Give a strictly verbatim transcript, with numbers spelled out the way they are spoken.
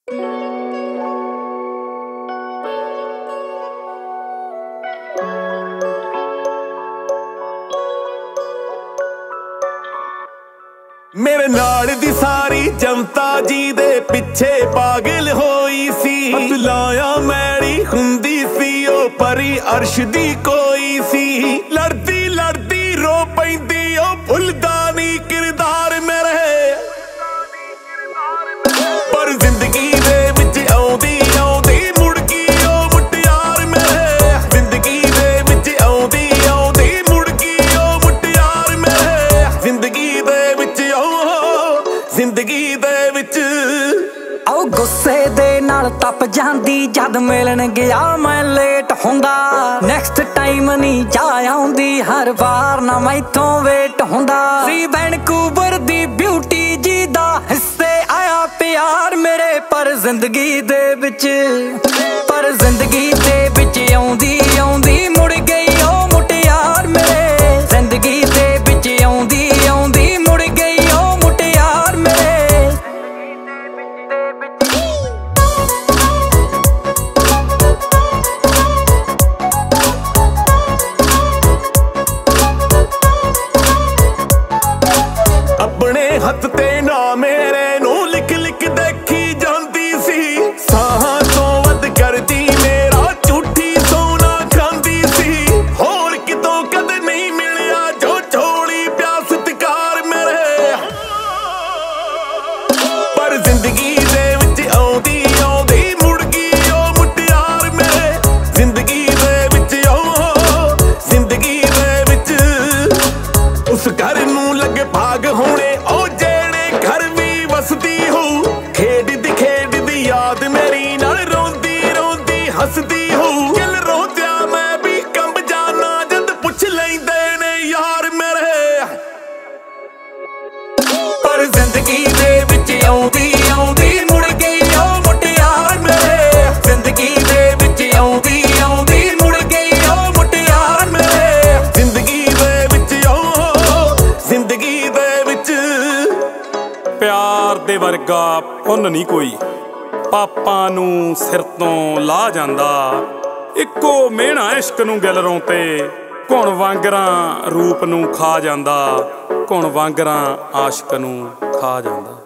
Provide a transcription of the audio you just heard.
मेरे नाल दी सारी जनता जी दे पिछे पागल होई सी। लाया मैड़ी हुंदी सी ओ परी अर्श दी कोई सी। लड़दी लड़दी रो पैंदी ओ भुलदा नी किरदार मेरे। पर जिंदगी दे विच आउंदी आउंदी मुड़ गई ओ मुटियार मेरे। जिंदगी दे विच आउंदी आउंदी मुड़ गई ओ मुटियार मेरे। जिंदगी दे विच जिंदगी दे विच आओ गुस्से दे नाल तप जांदी जद मिलन गया मैं लेट हुंदा। नैक्सट टाइम नहीं जा आउंदी हर बार ना मैथों वेट हुंदा। सी वैनकूवर दी ब्यूटी जी दा हिस्से आया प्यार मेरे। पर जिंदगी दे विच पर जिंदगी दे विच आउंदी आउंदी मुड़ गई ओ मुटियार मेरे। जिंदगी दे विच आउंदी आउंदी मुड़ गई ओ मुटियार मेरे। अपने हथ ते ना मेरे नू लिख लिख देखी जांदी सी। साहां तो वध करदी मेरा झूठी सोना खांदी सी। होर कितों कदे नहीं मिलिया जो छोड़ी प्यास तिकार मेरे। पर जिंदगी दे विच आउंदी आउंदी मुड़ गई ओ मुटियार मेरे। जिंदगी दे विच ओ जिंदगी दे विच उस घर नू लगे भाग होने ओ जेड़े घर भी वसदी हो। खेडदी खेडदी याद मेरी नाल रोंदी रोंदी हसदी हो। दिल रोंदिया मैं भी कंब जाना जद पुछ लैंदे ने यार मेरे। पर जिंदगी दे विच आउंदी आउंदी मुड़ गई ओ मुटियार मेरे। जिंदगी दे विच आउंदी आउंदी मुड़ गई ओ मुटियार मेरे। जिंदगी दे विच ओ जिंदगी दे विच प्यार दे वर्गा पुन नहीं कोई। पापां नू सिर तों ला जांदा। इक्को मेहना इश्क नू गिलरों ते कुण वांगरां रूप नू खा जांदा। कुण वांगरां आशिक नू खा जांदा।